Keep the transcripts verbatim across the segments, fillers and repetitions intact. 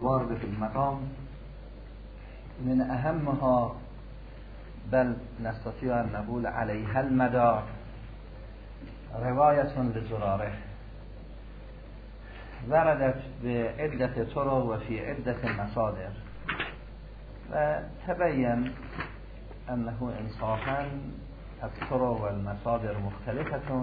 الواردة في المقام من أهمها بل نستطيع أن نقول عليها المدار رواية لزراره وردت بعدة طرق وفي عدة مصادر وتبين أنه إنصافا الطرق والمصادر مختلفة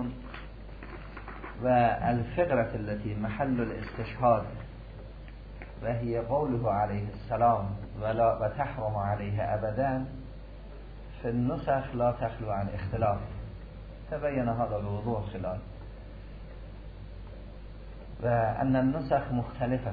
والفقرة التي محل الاستشهاد وهي قوله عليه السلام ولا وتحرم عليه أبدا في النسخ لا تخلو عن اختلاف. تبين هذا بوضوح خلال وأن النسخ مختلفة.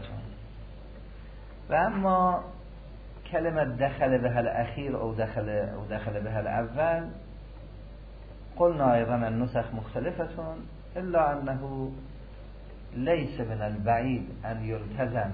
وأما كلمة دخل بها الأخير أو دخل, أو دخل بها الأول قلنا أيضا النسخ مختلفة إلا أنه ليس من البعيد أن يلتزم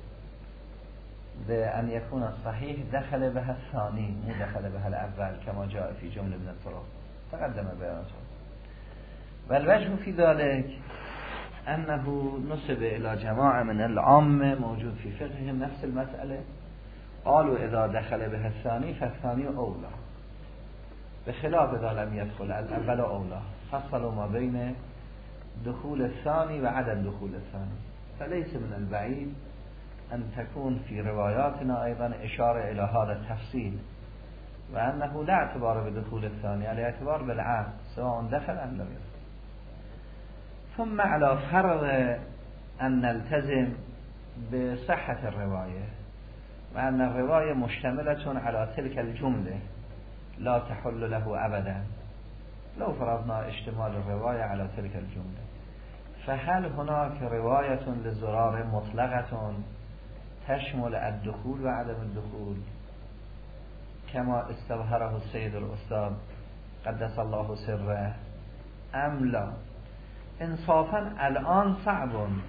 بأن يكون الصحيح دخل بها الثاني مو دخل بها الأول كما جاء في جملة من الطرق تقدم بيانته. والوجه في ذلك أنه نسب إلى جماعة من العامة موجود في فقههم نفس المسألة، قالوا إذا دخل بها الثاني فالثاني أولى بخلاف إذا لم يدخل الأول أولى، فصلوا ما بين دخول الثاني وعدم دخول الثاني. فليس من البعيد أن تكون في رواياتنا أيضا إشارة إلى هذا التفصيل وأنه لا اعتبار بدخول الثاني على اعتبار بالعام سواء دخل أم لم يدخل. ثم على فرض أن نلتزم بصحة الرواية وأن الرواية مشتملة على تلك الجملة لا تحل له أبدا، لو فرضنا اشتمال الرواية على تلك الجملة فهل هناك رواية للزرار مطلقة تشمل الدخول وعدم الدخول كما استظهره السيد الأستاذ قدس الله سره أم لا؟ انصافا الآن صعب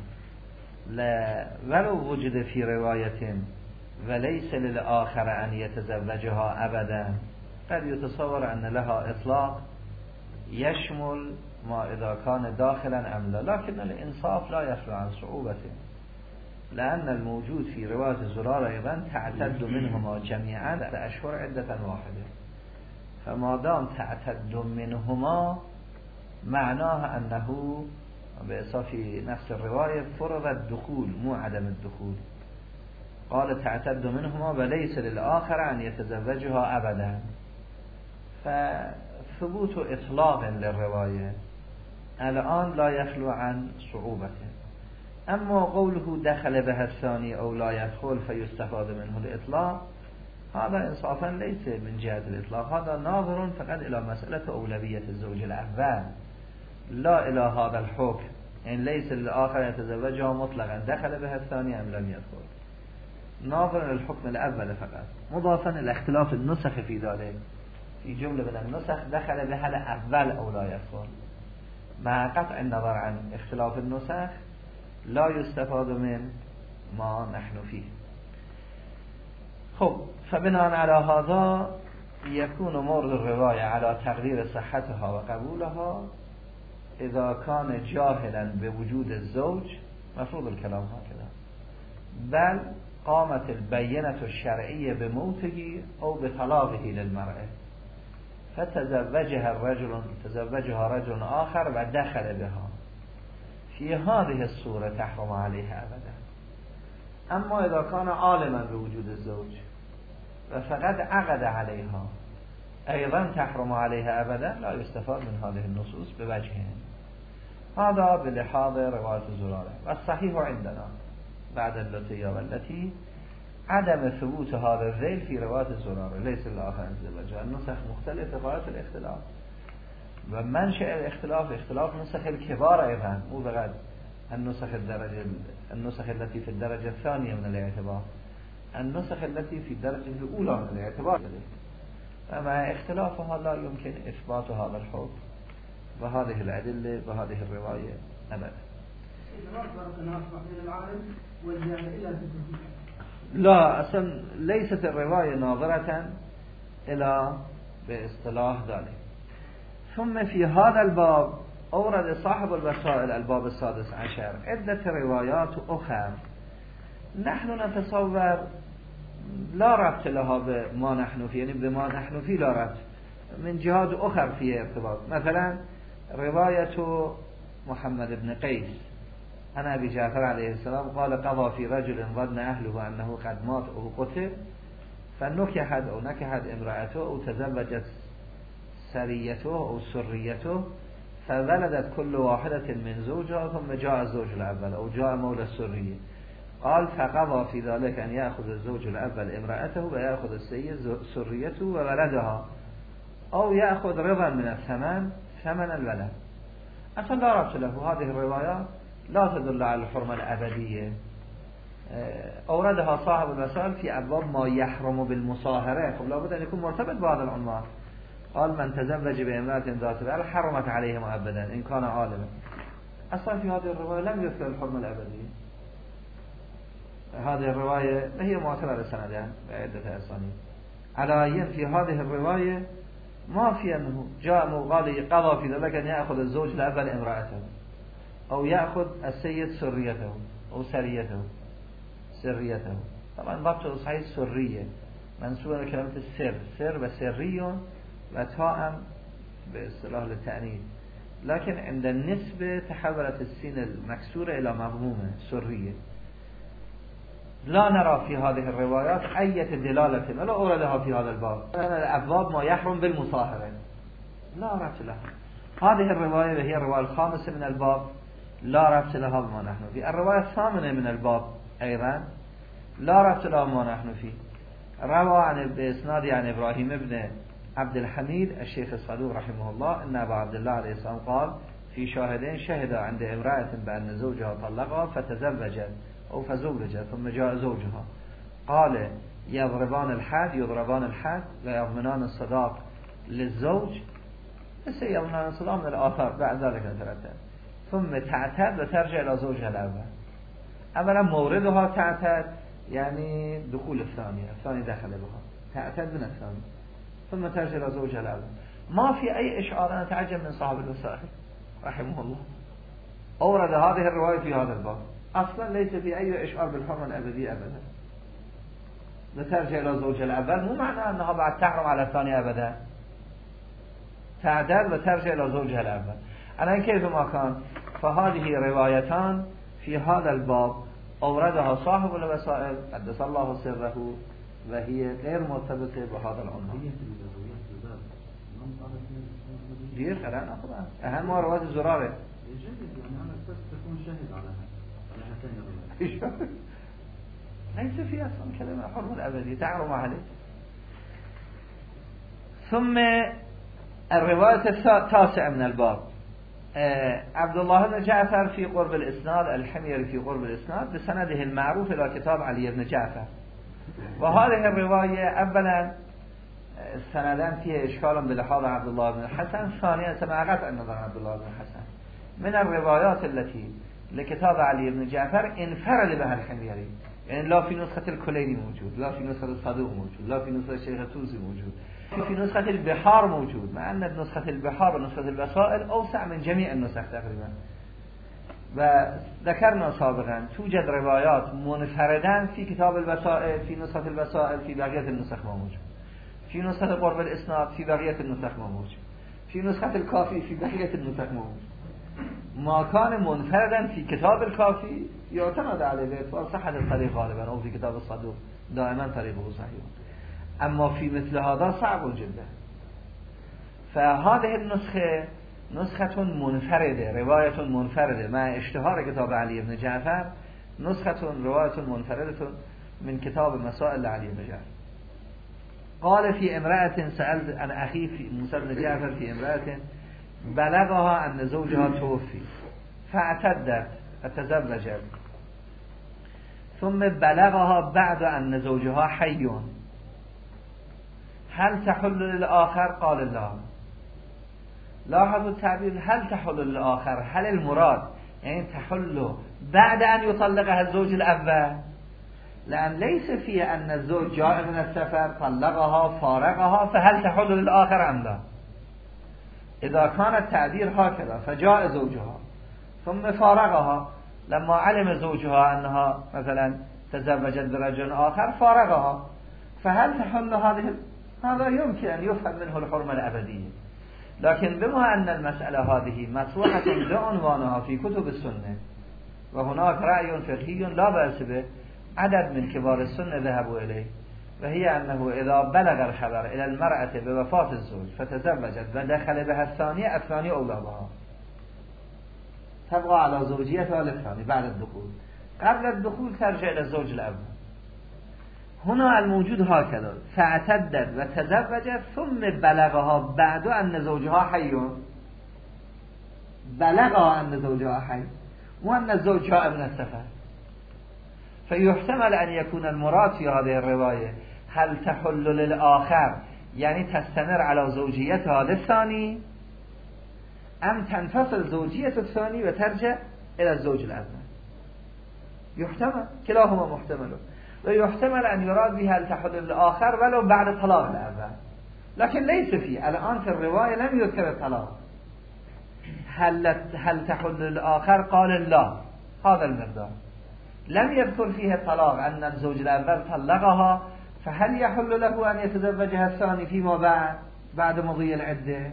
ولو وجد في رواية وليس للآخر أن يتزوجها أبدا قد يتصور أن لها إطلاق يشمل ما إذا كان داخلا أم لا، لكن الإنصاف لا يخلو عن صعوبته لأن الموجود في رواية الزرار أيضا تعتد منهما جميعا لأشهر عدة واحدة، فما دام تعتد منهما معناه أنه في نفس الرواية فرض الدخول مو عدم الدخول. قال تعتد منهما وليس للآخر أن يتزوجها أبدا، فثبوت إطلاق للرواية الآن لا يخلو عن صعوبته. أما قوله دخل بها الثاني أو لا يدخل فيستفاد منه الإطلاق هذا إنصافا ليس من جهة الإطلاق، هذا ناظر فقط إلى مسألة أولوية الزوج الأول لا إلى هذا الحكم، يعني ليس للآخر يتزوجها مطلقا دخل بها الثاني أم لم يدخل، ناظر للحكم الأول فقط، مضافا إلى اختلاف النسخ في ذلك. في جملة من النسخ دخل بها الأول أو لا يدخل، مع قطع النظر عن اختلاف النسخ لا يستفاد من ما نحن فيه. خب فبناء على هذا يكون مورد الرواية على تقدير صحتها وقبولها إذا كان جاهلا بوجود الزوج، مفروض الكلام هكذا، بل قامت البينة الشرعية بموته أو بطلاقه للمرأة فتزوجها الرجل تزوجها رجل آخر ودخل بها، في هذه الصورة تحرم عليها أبدا. أما إذا كان عالما بوجود الزوج وفقد عقد عليها أيضا تحرم عليها أبدا، لا يستفاد من هذه النصوص بوجهين. هذا بلحاظ رواية الزرارة. والصحيح عندنا بعد اللتي والتي عدم ثبوت هذا الذيل في رواية الزرارة، ليس الآخر الزوجة، النسخ مختلفة غاية الاختلاف، ومنشأ الاختلاف اختلاف نسخ الكبار أيضا، مو بغد النسخ الدرجة النسخ التي في الدرجة الثانية من الاعتبار، النسخ التي في الدرجة الأولى من الاعتبار، فمع اختلافها لا يمكن إثبات هذا الحكم وهذه الأدلة وهذه الرواية أبدا. لا أصلا ليست الرواية ناظرة إلى باصطلاح ذلك. ثم في هذا الباب أورد صاحب الوسائل الباب السادس عشر عدة روايات أخرى نحن نتصور لا ربط لها به ما نحن فيه، یعنی به ما نحن فيه لا ربط، من جهات اخر فيه ارتباط. مثلا روایت محمد بن قیس عن ابي جعفر علیه السلام قال قضى في رجل ظن اهله انه قد مات او قتل فنكحت او نكحت امرأته او تزوجت سريته او سريته فولدت كل واحدة من زوجها ثم جاء الزوج الاول او جاء مولى السرية قال فقضى في ذلك ان يأخذ الزوج الاول امرأته ويأخذ السيد سريته وولدها او يأخذ رضا من الثمن ثمن الولد. اصلا لا ربط له. هذه الروايات لا تدل على الحرمة الأبدية. اوردها صاحب الوسائل في ابواب ما يحرم بالمصاهره. خب لابد ان يكون مرتبط بهذا العنوان. قال من تزوج بامرأة ذات بال حرمت عليه مؤبدا ان كان عالما. اصلا في هذه الرواية لم يذكر الحرمة الأبدية. هذه الرواية هي معتبرة سندا بعدة أسانيد. على في هذه الرواية ما في أنه جاء قال قضى في ذلك أن يأخذ الزوج الأول امرأته أو يأخذ السيد سريته أو سريته سريته. طبعا ضبط صحيح سرية منسوبة لكلمة السر، سر وسري وتاء باصطلاح للتأنيث، لكن عند النسبة تحولت السين المكسورة إلى مضمومة سرية. لا نرى في هذه الروايات أي دلالة ولا أوردها في هذا الباب. الأبواب ما يحرم بالمصاهرة لا ربط لها. هذه الرواية وهي الرواية الخامسة من الباب لا ربط لها بما نحن فيه. الرواية الثامنة من الباب أيضا لا ربط لها بما نحن فيه. روى عن بإسناد عن إبراهيم بن عبد الحميد الشيخ الصدوق رحمه الله أن أبا عبد الله عليه السلام قال في شاهدين شهد عند امرأة بأن زوجها طلقها فتزوجت أو فزوجت ثم جاء زوجها قال يضربان الحد يضربان الحد ويضمنان الصداق للزوج بس يضمنان الصداق من الآثار بعد ذلك نترتب ثم تعتد وترجع إلى زوجها الأول. أولا موردها تعتد يعني دخول الثانية، الثاني دخل بها تعتد من الثاني ثم ترجع إلى زوجها الأول. ما في أي إشعار. أنا أتعجب من صاحب الوسائل رحمه الله أورد هذه الرواية في هذا الباب، أصلا ليس في أي إشعار بالحرمة الأبدية أبدا. وترجع إلى زوجها الأول مو معنى أنها بعد تحرم على الثاني أبدا، تعدل وترجع إلى زوجها الأول. الآن كيف ما كان فهذه روايتان في هذا الباب أوردها صاحب الوسائل قدس الله سره وهي غير مرتبطة بهذا العنوان. دير خلال أخذها أهم رواية الزرارة يعني أنا بس تكون شاهد على هذا ليس في أصلا كلمة حرمة الأبدية تعرم عليه. ثم الرواية التاسعة من الباب عبد الله بن جعفر في قرب الإسناد الحميري في قرب الإسناد بسنده المعروف إلى كتاب علي بن جعفر. وهذه الرواية أولا سندان فيها إشكال بلحاظ عبد الله بن الحسن، ثانيا سمع قطع النظر عبد الله بن الحسن. من الروايات التي لكتاب علي بن جعفر انفرد بها الحميري، يعني لا في نسخة الكليني موجود، لا في نسخة الصدوق موجود، لا في نسخة الشيخ الطوسي موجود، في نسخة البحار موجود، مع أن نسخة البحار ونسخة الوسائل أوسع من جميع النسخ تقريبا. وذكرنا سابقا توجد روايات منفردان في كتاب الوسائل، في نسخة الوسائل في بقية النسخ ما موجود، في نسخة قرب الإسناد في بقية النسخ ما موجود، في نسخة الكافي في بقية النسخ ما موجود. ما كان منفردا في كتاب الكافي يعتمد عليه باعتبار صحة الطريق غالبا، أو في كتاب الصدوق دائما طريقه صحيح، أما في مثل هذا صعب جدا. فهذه النسخة نسخة منفردة، رواية منفردة مع اشتهار كتاب علي بن جعفر، نسخة رواية منفردة من كتاب مسائل علي بن جعفر. قال في امرأة سألت عن أخي في موسى بن جعفر في امرأة بلغها أن زوجها توفي فاعتدت فتزوجت ثم بلغها بعد أن زوجها حي هل تحل للآخر؟ قال لا. لاحظوا التعبير هل تحل للآخر، هل المراد يعني تحل بعد أن يطلقها الزوج الأول؟ لأن ليس فيه أن الزوج جاء من السفر طلقها فارقها فهل تحل للآخر أم لا. إذا كان التعبير هكذا فجاء زوجها ثم فارقها لما علم زوجها أنها مثلا تزوجت برجل آخر فارقها فهل تحل هذه هذا يمكن أن يفهم منه الحرمة الأبدية. لكن بما أن المسألة هذه مطروحة بعنوانها في كتب السنة وهناك رأي فقهي لا بأس به عدد من كبار السنة ذهبوا إليه، وهي أنه إذا بلغ الخبر إلى المرأة بوفاة الزوج فتزوجت ودخل بها الثانية الثانية أولى بها، تبقى على زوجيتها للثاني بعد الدخول، قبل الدخول ترجع إلى الزوج الأول. هنا الموجود هكذا فاعتدت وتزوجت ثم بلغها بعد أن زوجها حي، بلغها أن زوجها حي وأن الزوج جاء من السفر، فيحتمل أن يكون المراد في هذه الرواية هل تحل للآخر يعني تستمر على زوجيتها للثاني أم تنفصل زوجية الثاني وترجع إلى الزوج الأول. يحتمل كلاهما محتمل، ويحتمل أن يراد بها هل تحل للآخر ولو بعد طلاق الأول، لكن ليس فيه الآن في الرواية لم يذكر الطلاق. هل, هل تحل للآخر قال لا هذا المقدار، لم يذكر فيه الطلاق أن الزوج الأول طلقها، فهل يحل له أن يتزوجها الثاني فيما بعد بعد مضي العدة؟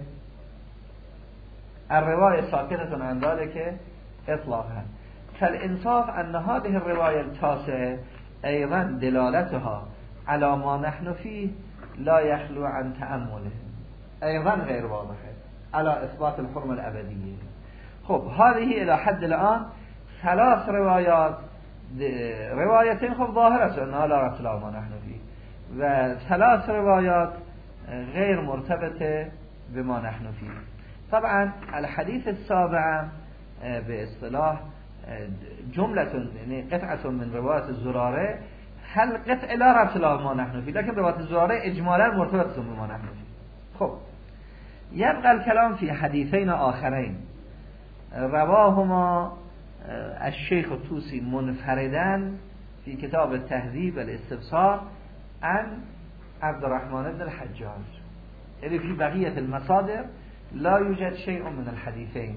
الرواية ساكتة عن ذلك إطلاقا. فالإنصاف أن هذه الرواية التاسعة أيضا دلالتها على ما نحن فيه لا يخلو عن تأمله، أيضا غير واضحة على إثبات الحرمة الأبدية. خب هذه إلى حد الآن ثلاث روايات، روايتين خب ظاهرة أنها لا رسل ما نحن فيه، وثلاث روايات غير مرتبطة بما نحن فيه. طبعا الحديث السابع باصطلاح جملة يعني قطعة من رواية الزرارة، هل قطع لا رسل ما نحن فيه، لكن رواية الزرارة إجمالا مرتبطة بما نحن فيه. خب يبقى الكلام في حديثين آخرين رواهما الشيخ الطوسي منفرداً في كتاب التهذيب الاستبصار عن عبد الرحمن بن الحجاج، يعني في بقية المصادر لا يوجد شيء من الحديثين.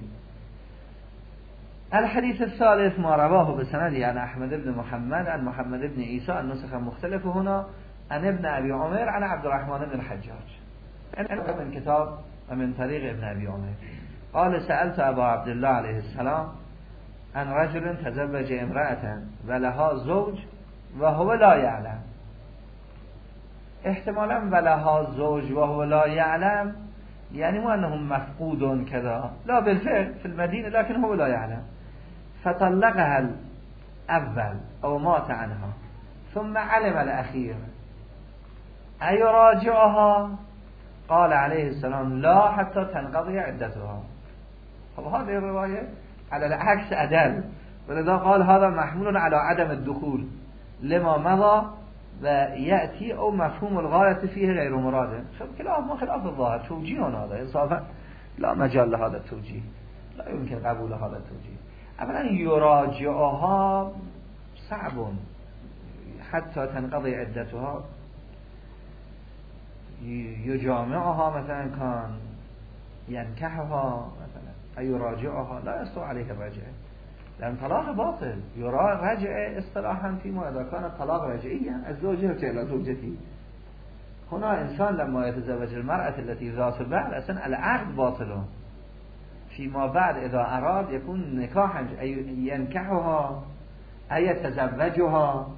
الحديث الثالث ما رواه بسند عن أحمد بن محمد عن محمد بن عيسى، النسخ مختلف هنا عن ابن أبي عمر عن عبد الرحمن بن الحجاج من كتاب ومن طريق ابن أبي عمر قال سألت أبا عبد الله عليه السلام عن رجل تزوج امرأة ولها زوج وهو لا يعلم. احتمالا ولها زوج وهو لا يعلم يعني مو أنه مفقود كذا، لا بالفعل في المدينة لكن هو لا يعلم، فطلقها الأول أو مات عنها ثم علم الأخير أيراجعها؟ قال عليه السلام لا حتى تنقضي عدتها. وهذه الرواية على العكس أدل، ولذا قال هذا محمول على عدم الدخول لما مضى ويأتي أو مفهوم الغاية فيه غير مراد. كلاهما خلاف الظاهر، توجيه هذا إنصافا لا مجال لهذا التوجيه، لا يمكن قبول هذا التوجيه. أولا يراجعها صعب حتى تنقضي عدتها، يجامعها مثلا كان ينكحها مثلا أي يراجعها لا يستوى عليه الرجعة، لأن طلاق باطل. يرى رجعة اصطلاحا فيما إذا كان الطلاق رجعيا الزوج يرجع إلى زوجته. هنا إنسان لما يتزوج المرأة التي ذات بعد أصلا العقد باطل، فيما بعد إذا أراد يكون نكاحا أي ينكحها أي يتزوجها.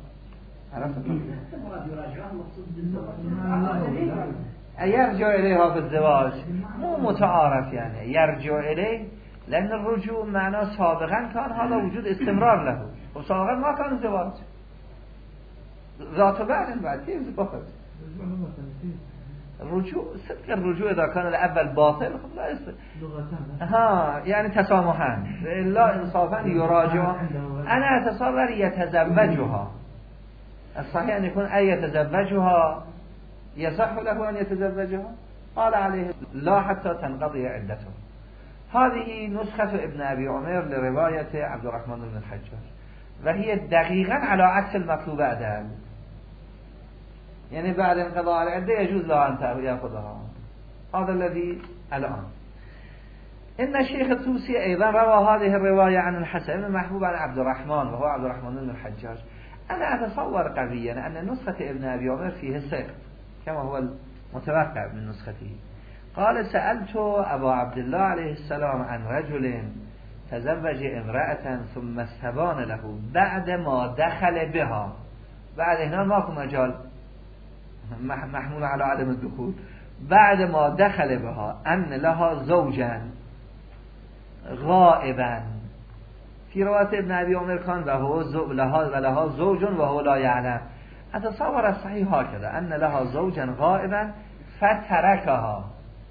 يرجع إليها في الزواج مو متعارف، يعني يرجع إليه لأن الرجوع معناه سابقا كان هذا وجود استمرار له، وسابقا ما كان زواج ذات بعد بعد كيف زواج. الرجوع صدق الرجوع إذا كان الأول باطل خب لا يصير ها يعني تسامحا، إلا إنصافا يراجع. أنا أتصور يتزوجها، الصحيح أن يكون أي يتزوجها يصح له أن يتزوجها. قال عليه لا حتى تنقضي عدته. هذه نسخة ابن أبي عمر لرواية عبد الرحمن بن الحجاج، وهي دقيقا على عكس المطلوب أدل، يعني بعد انقضاء العدة يجوز له أن يأخذها. هذا الذي الآن إن الشيخ الطوسي أيضا روى هذه الرواية عن الحسن بن محبوب عن عبد الرحمن وهو عبد الرحمن بن الحجاج أنا أتصور قويا أن نسخة ابن أبي عمر فيه سقط كما هو المتوقع من نسخته. قال سألت أبا عبد الله عليه السلام عن رجل تزوج امرأة ثم استبان له بعد ما دخل بها. بعد هنا ماكو مجال محمول على عدم الدخول. بعد ما دخل بها أن لها زوجا غائبا. في رواية ابن أبي عمر كان وهو زو لها ولها زوج وهو لا يعلم. أتصور الصحيح هكذا أن لها زوجا غائبا فتركها.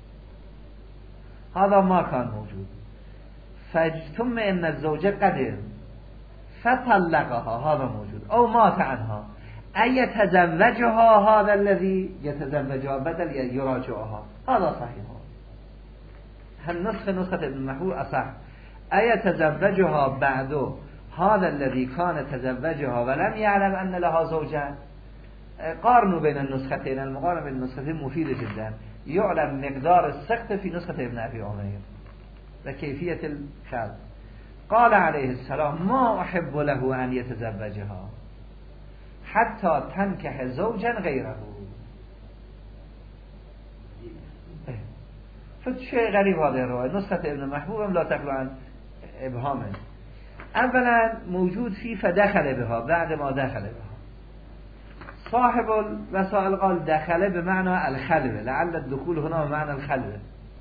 هذا ما كان موجود. ثم إن الزوج قدم فطلقها، هذا موجود. أو مات عنها أي يتزوجها هذا الذي يتزوجها بدل يراجعها، هذا صحيح. هم نسخة نسخة ابن محبوب أصح. أي يتزوجها بعد هذا الذي كان تزوجها ولم يعلم أن لها زوجا. قارنوا بين النسختين، المقارنة بين النسختين مفيدة جدا. يعلم مقدار السقط في نسخة ابن أبي عمر وكيفية الخلق. قال عليه السلام ما أحب له أن يتزوجها حتى تنكح زوجا غيره. فشيء غريب هذا الرواية. نسخة ابن محبوب لا تخلو عن إبهامه. أولا موجود في فدخل بها بعد ما دخل بها. صاحب الوسائل قال دخل بمعنى الخلوة، لعل الدخول هنا بمعنى الخلوة،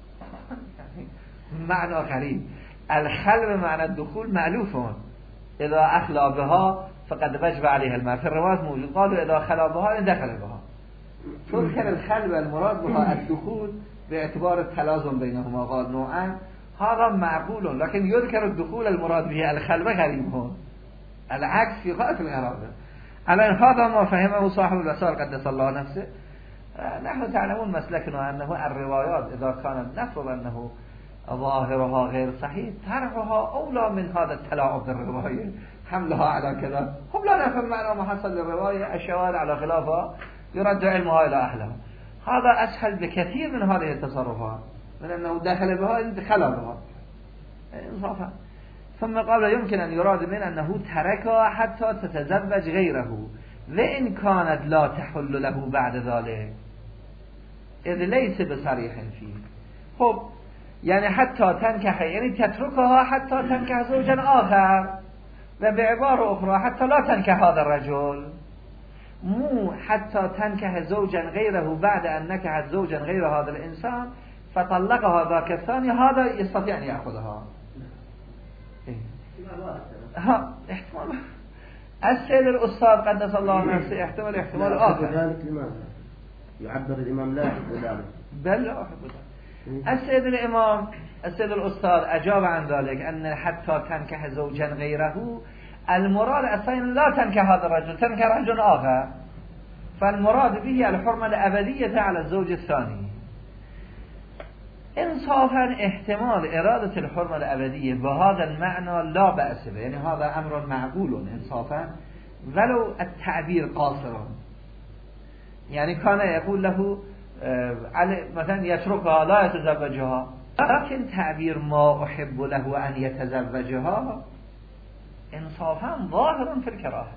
معنى غريب. الخلوة معنى الدخول مألوف، إذا أخلى بها فقد وجب عليها الماء. في الروايات موجود قالوا إذا خلا بها دخل بها. تذكر الخلوة المراد بها الدخول باعتبار التلازم بينهما، قال نوعا هذا معقول، لكن يذكر الدخول المراد به الخلوة غريب هون، العكس في غاية الغرابة. الآن هذا ما فهمه صاحب الوسائل قدس الله نفسه. نحن تعلمون مسلكنا أنه الروايات إذا كانت نفرض أنه ظاهرها غير صحيح طرحها أولى من هذا التلاعب بالرواية، حملها على كذا. هم لا نفهم معنى ما حصل للرواية، الشواهد على خلافها يرد علمها إلى أهلها. هذا أسهل بكثير من هذه التصرفات من أنه دخل بها دخل بها إنصافا. ثم قال يمكن أن يراد من أنه تركها حتى تتزوج غيره وإن كانت لا تحل له بعد ذلك، إذ ليس بصريح فيه. خب يعني حتى تنكح، يعني تتركها حتى تنكح زوجا آخر، وبعبارة أخرى حتى لا تنكح هذا الرجل، مو حتى تنكح زوجا غيره بعد أن نكحت زوجا غير هذا الإنسان فطلقها ذاك الثاني، هذا يستطيع أن يأخذها. ها احتمال السيد الأستاذ قدس الله نفسه احتمال احتمال آخر. ذلك لماذا يعبر الإمام لا يحب ذلك؟ بل لا أحب ذلك. السيد الإمام السيد الأستاذ أجاب عن ذلك أن حتى تنكح زوجا غيره المراد أصلا لا تنكح هذا الرجل، تنكح رجل آخر، فالمراد به الحرمة الأبدية على الزوج الثاني. إنصافا احتمال إرادة الحرمة الأبدية بهذا المعنى لا بأس به، يعني هذا أمر معقول إنصافا ولو التعبير قاصرا. يعني كان يقول له مثلا يتركها لا يتزوجها، لكن تعبير ما أحب له أن يتزوجها إنصافا ظاهر في الكراهة.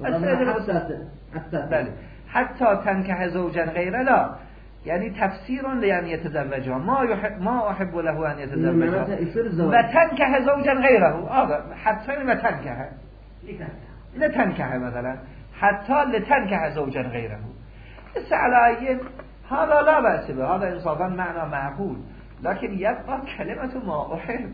حتى, حتى تنكح زوجا غيره لا، يعني تفسير لأن يتزوجها، ما يحب ما أحب له أن يتزوجها وتنكح زوجا غيره، هذا حتى لتنكح لتنكح مثلا حتى لتنكح زوجا غيره. بس على أي هذا لا بأس به، هذا إنصافا معنى معقول، لكن يبقى كلمة ما أحب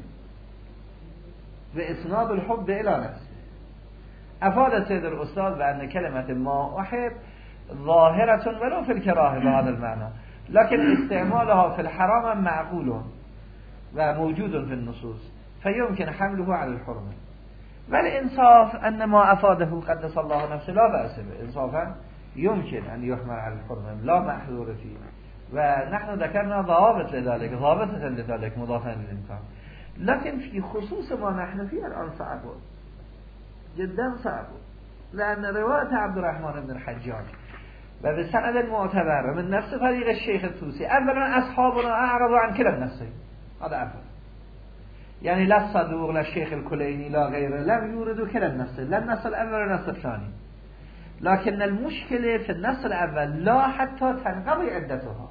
بإسناد الحب إلى نفسه. أفاد سيد الأستاذ بأن كلمة ما أحب ظاهرة ولو في الكراهة بهذا المعنى، لكن استعمالها في الحرام معقول وموجود في النصوص، فيمكن حمله على الحرمة. والإنصاف أن ما أفاده قدس الله نفسه لا بأس به، إنصافا يمكن أن يحمل على الحرمة لا محذور فيه. ونحن ذكرنا ضوابط لذلك، ضابطة لذلك مضافا للإمكان، لكن في خصوص ما نحن فيه الآن صعب جدا صعب، لأن رواية عبد الرحمن بن الحجاج وبسند المعتبر من نفس طريق الشيخ الطوسي، أولا أصحابنا أعرضوا عن كلا النصين، هذا أفضل، يعني لا الصدوق لا الشيخ الكليني لا غيره لم يوردوا كلا النصين، لا النص الأول ولا النص الثاني. لكن المشكلة في النص الأول لا حتى تنقضي عدتها،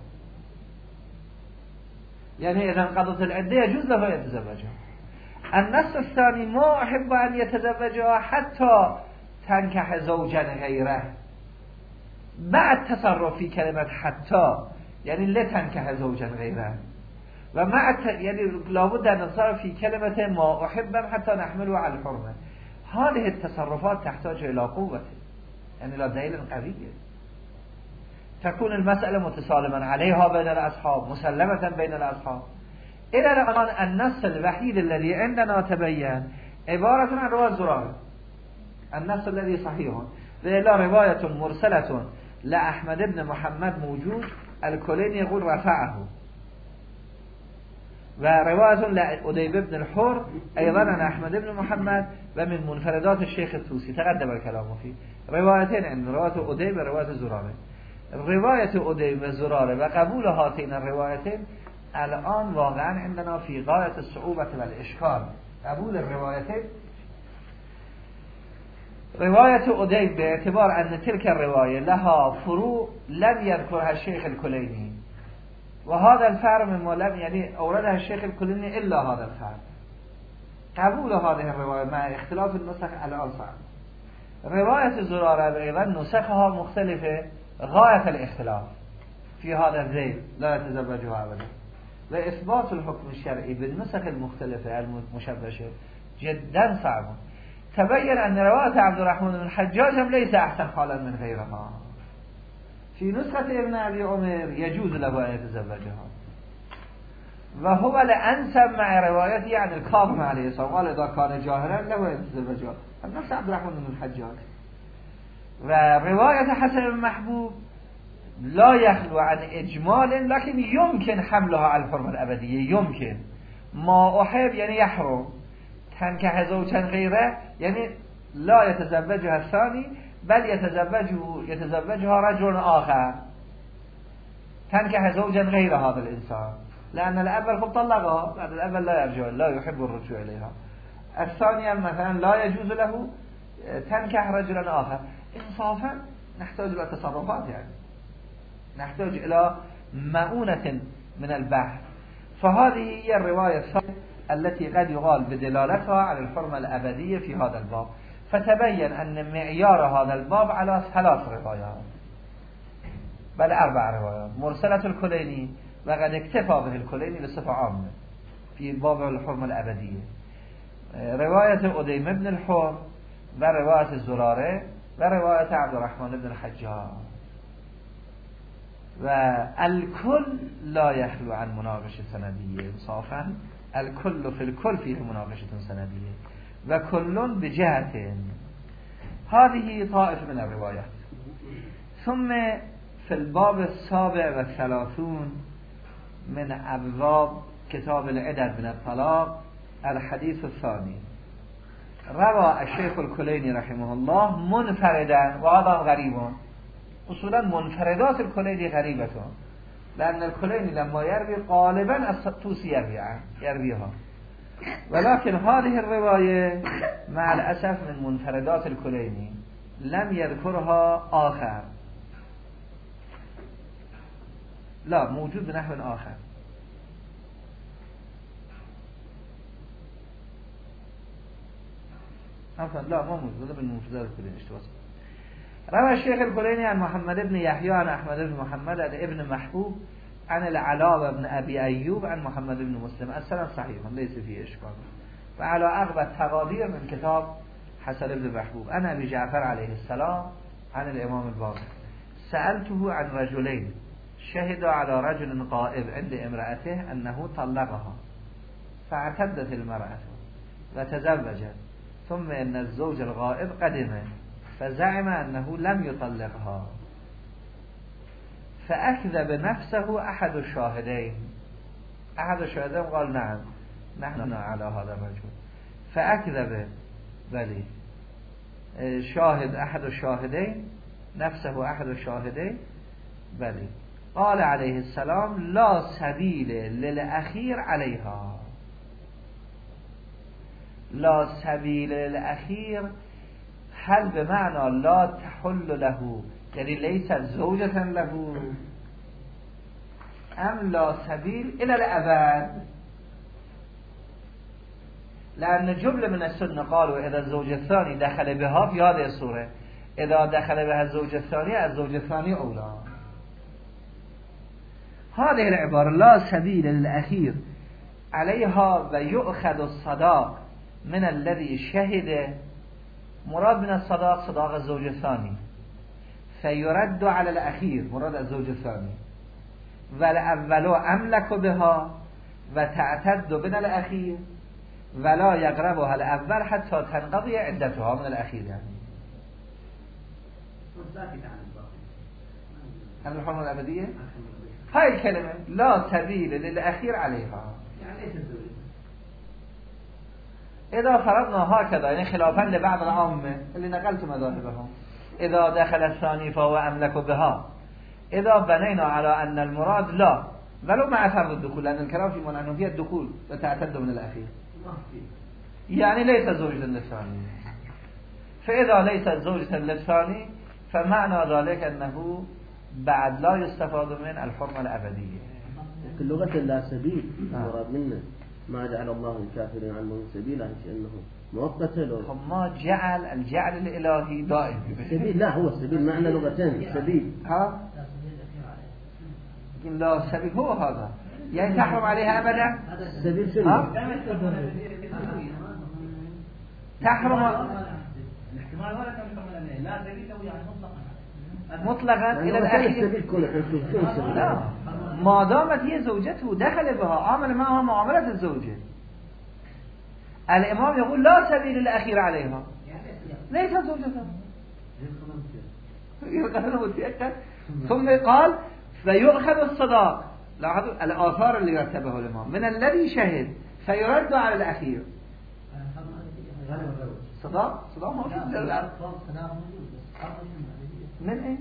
يعني إذا انقضت العدة يجوز له يتزوجها. النص الثاني ما أحب أن يتزوجها حتى تنكح زوجا غيره، بعد تصرف في كلمة حتى، يعني لا تنكح زوجا غيره، ومع يعني لابد أن نتصرف في كلمة ما أحب حتى نحمله على الحرمة. هذه التصرفات تحتاج إلى قوة، يعني لا دليل قوي، تكون المسألة متسالما عليها بين الأصحاب، مسلمة بين الأصحاب. إلى الآن النص الوحيد الذي عندنا تبين عبارة عن رواية زرارة، النص الذي صحيح، وإلا رواية مرسلة لأحمد بن محمد موجود، الكلين يقول رفعه، ورواية لأديب بن الحر أيضا عن أحمد بن محمد ومن منفردات الشيخ الطوسي تقدم الكلام فيه. روايتين عند رواية أديب ورواية زرارة. رواية أديب وزرارة وقبول هاتين الروايتين الآن واقعا عندنا في غاية الصعوبة والإشكال. قبول الروايتين، رواية أديب باعتبار أن تلك الرواية لها فروع لم يذكرها الشيخ الكليني، وهذا الفرع مما لم يعني أوردها الشيخ الكليني إلا هذا الفرع. قبول هذه الرواية مع اختلاف النسخ الآن صعب. رواية زرارة أيضا نسخها مختلفة غاية الاختلاف في هذا الذيل، لا يتزوجها أبدا، وإثبات الحكم الشرعي بالنسخ المختلفة المشبشة جدا صعب. تبين أن رواية عبد الرحمن بن الحجاج ليس أحسن حالا من غيرها. في نسخة ابن أبي عمر يجوز له أن يتزوجها، وهو لأنسب مع روايته عن الكاظم عليه السلام، قال إذا كان جاهلا له أن يتزوجها، النفس عبد الرحمن بن الحجاج. ورواية حسن بن محبوب لا يخلو عن إجمال، لكن يمكن حملها على الحرمة الأبدية، يمكن ما أحب يعني يحرم، تنكح زوجا غيره يعني لا يتزوجها الثاني بل يتزوجه يتزوجها رجل آخر، تنكح زوجا غير هذا الإنسان، لأن الأول خب طلقها، بعد الأول لا يرجع، لا يحب الرجوع إليها. الثاني مثلا لا يجوز له تنكح رجلا آخر. إنصافا نحتاج إلى تصرفات، يعني نحتاج إلى مؤونة من البحث. فهذه هي الرواية الثانية التي قد يقال بدلالتها على الحرمة الأبدية في هذا الباب. فتبين أن معيار هذا الباب على ثلاث روايات، بل أربع روايات. مرسلة الكليني وقد اكتفى به الكليني بصفة عامة في باب الحرمة الأبدية، رواية أديم بن الحر ورواية الزرارة ورواية عبد الرحمن بن الحجاج. والكل لا يخلو عن مناقشة سندية، انصافا الكل في الكل فيه مناقشة سندية، وكل بجهة. هذه طائفة من الروايات. ثم في الباب السابع والثلاثون من أبواب كتاب العدد من الطلاق الحديث الثاني، روى الشيخ الكليني رحمه الله منفردا، وهذا غريب، اصولا منفردات الكليني غريبة، لأن الكليني لما يروي غالبا الطوسي يرويها، ولكن هذه الرواية مع الأسف من منفردات الكليني لم يذكرها آخر، لا موجود بنحو آخر. عفوا لا ما موجود من منفردات الكليني، اشتباه. روى الشيخ الكليني عن محمد بن يحيى عن أحمد بن محمد عن ابن محبوب عن العلاء بن أبي أيوب عن محمد بن مسلم، السند صحيح ليس فيه إشكال، وعلى أغلب التقادير من كتاب حسن بن محبوب. عن أبي جعفر عليه السلام عن الإمام الباقر سألته عن رجلين شهد على رجل غائب عند امرأته أنه طلقها، فاعتدت المرأة وتزوجت، ثم إن الزوج الغائب قدم فزعم أنه لم يطلقها، فأكذب نفسه أحد الشاهدين، أحد الشاهدين قال نعم نحن على هذا الرجل، فأكذب بلي شاهد أحد الشاهدين نفسه أحد الشاهدين بلي، قال عليه السلام لا سبيل للأخير عليها، لا سبيل للأخير هل به معنی لا تحل له یعنی لیس زوجة له ام لا سبیل الى الابد؟ لأن جمله من السنة قالوا اذا الزوج الثاني دخل بها في هذه الصورة اذا دخل بها الزوج الثاني الزوج الثاني اولى. هذه العبارة لا سبيل للأخير عليها و يؤخذ الصداق من الذي شهد، مراد من الصداق صداق الزوج الثاني، فيرد على الأخير مراد الزوج الثاني، والأول أملك بها و تعتد من الأخير ولا يقربها الأول حتى تنقضي عدتها من الأخير. يعني هل الحرمة الأبدية؟ هاي الكلمة لا سبيل للأخير عليها، إذا فرضنا هكذا يعني خلافا لبعض العامة اللي نقلت مذاهبهم، إذا دخل الثاني فهو أملك بها، إذا بنينا على أن المراد لا ولو مع فرض الدخول، لأن الكلام في أنه فيه الدخول وتعتد من الأخير، يعني ليس زوجة للثاني، فإذا ليس زوجة للثاني فمعنى ذلك أنه بعد لا يستفاد من الحرمة الأبدية. لكن لغة لا سبيل مراد منه ما جعل الله الكافرين عنهم سبيلا أنه مؤقتا له. ما جعل الجعل الإلهي دائم. السبيل لا هو السبيل معنى لغتين السبيل. ها؟ لا سبيل هو هذا يعني تحرم عليها أبدا. السبيل شنو؟ تحرم الاحتمال ولا تحرم لا سبيل له يعني مطلقا مطلقا إلى الأخير. لا ما دامت هي زوجته دخل بها عامل معها معاملة الزوجة. الإمام يقول لا سبيل الأخير عليها ليس زوجته ثم قال فيؤخذ الصداق. لاحظوا الآثار اللي رتبه الإمام من الذي شهد فيرد على الأخير. صداق صداق موجود من ايه؟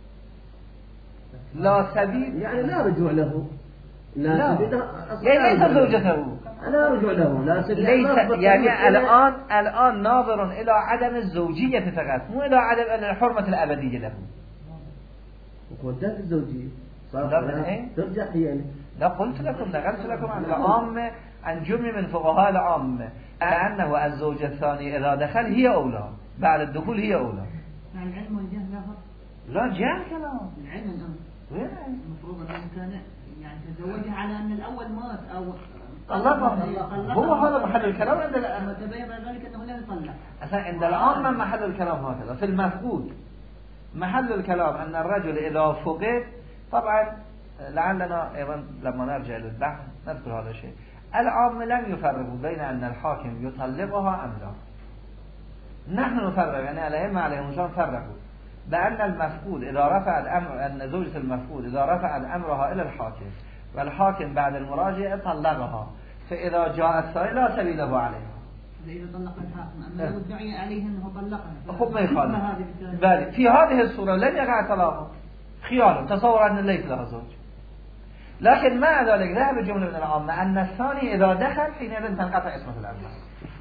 لا سبيل يعني لا رجوع له. لا يعني ليس زوجته. لا رجوع له لا سبيل ليس يعني الآن الآن ناظر إلى عدم الزوجية فقط مو إلى عدم الحرمة الأبدية له. وقدات الزوجية لا إيه؟ ترجع يعني. لا قلت لكم نقلت لكم عن العامة عن جملة من فقهاء العامة أنه الزوجة الثانية إذا دخل هي أولى بعد الدخول هي أولى. يعني العلم والجهل لا فرق. لا جاء كلام العلم الأمر وين المفروض أنه كان يعني تزوجها على أن الأول مات أو طلقها. هو هذا محل الكلام عند لما تبين ذلك أنه لا يطلق. أصلا عند العامة محل الكلام هكذا. في المفقود محل الكلام أن الرجل إذا فقد طبعا لعلنا أيضا لما نرجع للبحث نذكر هذا الشيء. العامة لم يفرقوا بين أن الحاكم يطلقها أم لا. نحن نفرق يعني الأئمة عليهم السلام فرقوا بأن المفقود إذا رفع الأمر أن زوجة المفقود إذا رفع أمرها إلى الحاكم والحاكم بعد المراجعة طلقها فإذا جاء الثاني لا سبيل له عليها. إذا طلق الحاكم أما لو ادعي عليه أنه طلقها خب ما يخالف. بل في هذه الصورة لم يقع طلاقه خيانة تصور أن ليس لها زوج. لكن مع ذلك ذهب جملة من العامة أن الثاني إذا دخل حينئذ تنقطع اسمه الأول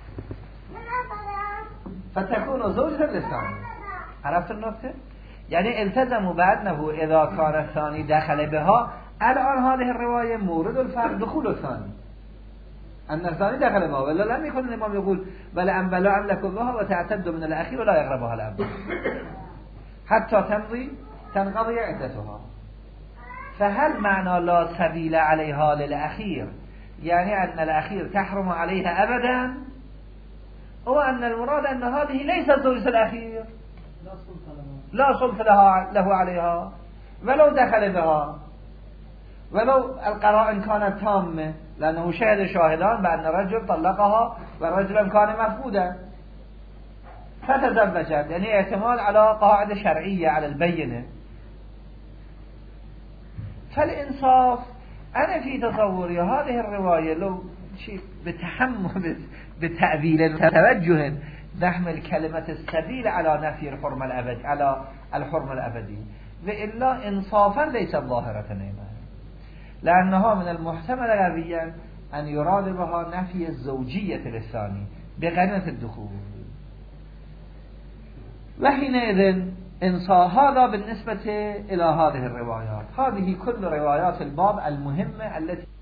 فتكون زوجة للثاني. عرفت النقطة؟ يعني التزموا بأنه إذا كان الثاني دخل بها. الآن هذه الرواية مورد الفرق دخول الثاني أن الثاني دخل بها ولا لم يكن الإمام يقول بل أن بلا أملك بها وتعتد من الأخير ولا يقربها الأول حتى تمضي تنقضي عدتها. فهل معنى لا سبيل عليها للأخير يعني أن الأخير تحرم عليها أبدا هو أن المراد أن هذه ليست زوجة الأخير لا سلطة لها له عليها ولو دخل بها ولو القرائن كانت تامة لأنه شهد شاهدان بأن الرجل طلقها والرجل كان مفقودا فتزوجت يعني اعتماد على قاعدة شرعية على البينة. فالإنصاف أنا في تصوري هذه الرواية لو شيء بتحمل بتأويل وتوجه نحمل كلمة السبيل على نفي الحرمة الأبدية على الحرمة الأبدية وإلا إنصافا ليس ظاهرة نيمة لأنها من المحتمل غبيا أن يراد بها نفي الزوجية للثاني بقرينة الدخول. وحينئذ انصار هذا بالنسبة إلى هذه الروايات. هذه كل روايات الباب المهمة التي